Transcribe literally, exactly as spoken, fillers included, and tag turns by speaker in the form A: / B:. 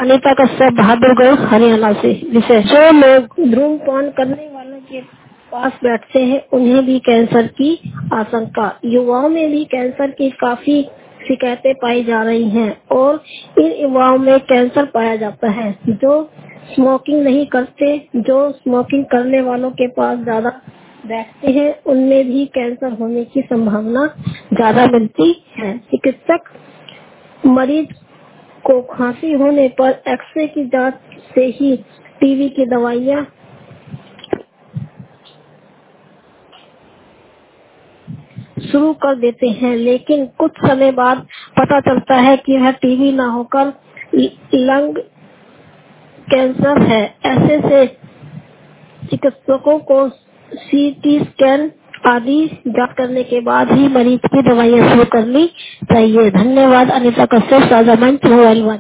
A: अनीता कश्यप, बहादुरगढ़, हरियाणा से। विषय, जो लोग धूम्रपान करने वालों के पास बैठते हैं उन्हें भी कैंसर की आशंका। युवाओं में भी कैंसर की काफी शिकायतें पाई जा रही हैं और इन युवाओं में कैंसर पाया जाता है। जो स्मोकिंग नहीं करते, जो स्मोकिंग करने वालों के पास ज्यादा बैठते हैं उनमें भी कैंसर होने की संभावना ज्यादा मिलती है। चिकित्सक मरीज को खांसी होने पर एक्सरे की जांच से ही टीबी की दवाइयां शुरू कर देते हैं, लेकिन कुछ समय बाद पता चलता है कि वह टीबी न होकर लंग कैंसर है। ऐसे से चिकित्सकों को सीटी स्कैन आदि जांच करने के बाद ही मरीज की दवाइयां शुरू करनी चाहिए। धन्यवाद। अनीता कश्यप, साझा मंच, मोबाइल वन।